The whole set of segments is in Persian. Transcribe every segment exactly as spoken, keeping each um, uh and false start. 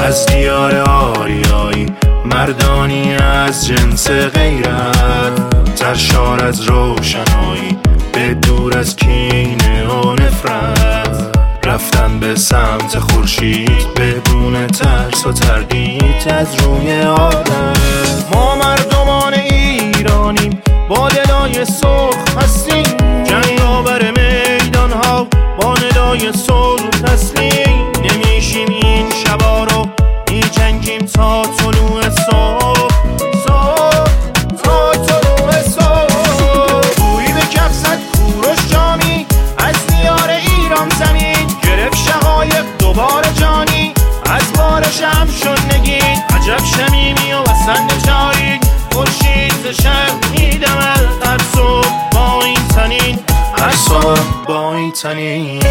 از دیار آریایی، مردانی از جنس غیرت، سرشار از روشنایی، به دور از کینه و نفرت، رفتن به سمت خورشید بدون ترس و تردید از روی آدم. ما مردمان ایرانیم، با دلای سرخ هستیم، جنگ آور میدان ها با ندای صلح تسلیم. نمیشیم این شبا رو میجنگیم تا طلوع صبح، صبح تا طلوع صبح. گویی به کف زد کوروش جامی، از دیار ایران زمین گرفت شقایق دوباره جانی، از بار شم شد نگین. عجب شمیمی و وسند تاریک، خورشید ز شرق میدمد هر صبح با این تنین، هر صبح با این تنین.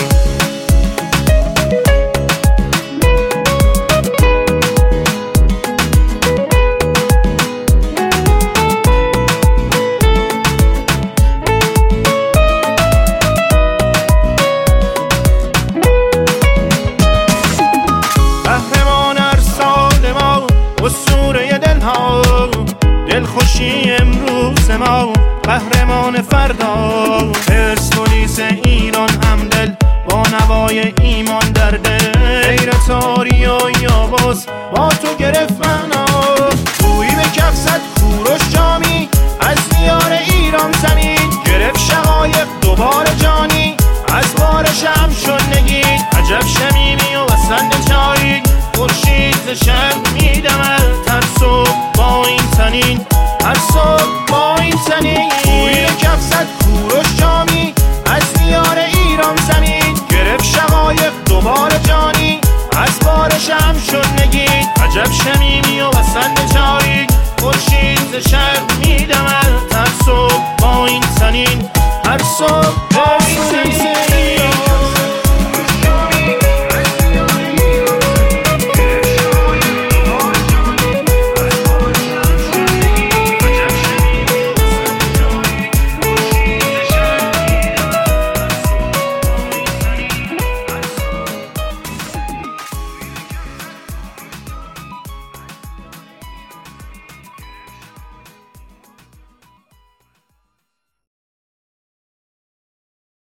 اسطوره دلها، دلخوشی امروز ما، قهرمان فردا. پرسپولیس ایران همدل با نوای ایمان در دل، غیرت آری و یاباز با تو گرفت معنا. گویی به کف زد کوروش جامی، از دیار ایران زمین گرفت شقایق دوباره جانی، از بار شم شد نگین. عجب شمیمی و وسند تاریک، خورشید ز شرق میدمد هر صبح با این تنین، هر صبح با این تنین. گویی کف زد کوروش جامی، از دیار ایران زمین گرفت شقایق دوباره جانی، از بار شم شد نگین. عجب شمیمی و وسند تاریک، خورشید ز شرق میدمد هر صبح با این تنین، هر صبح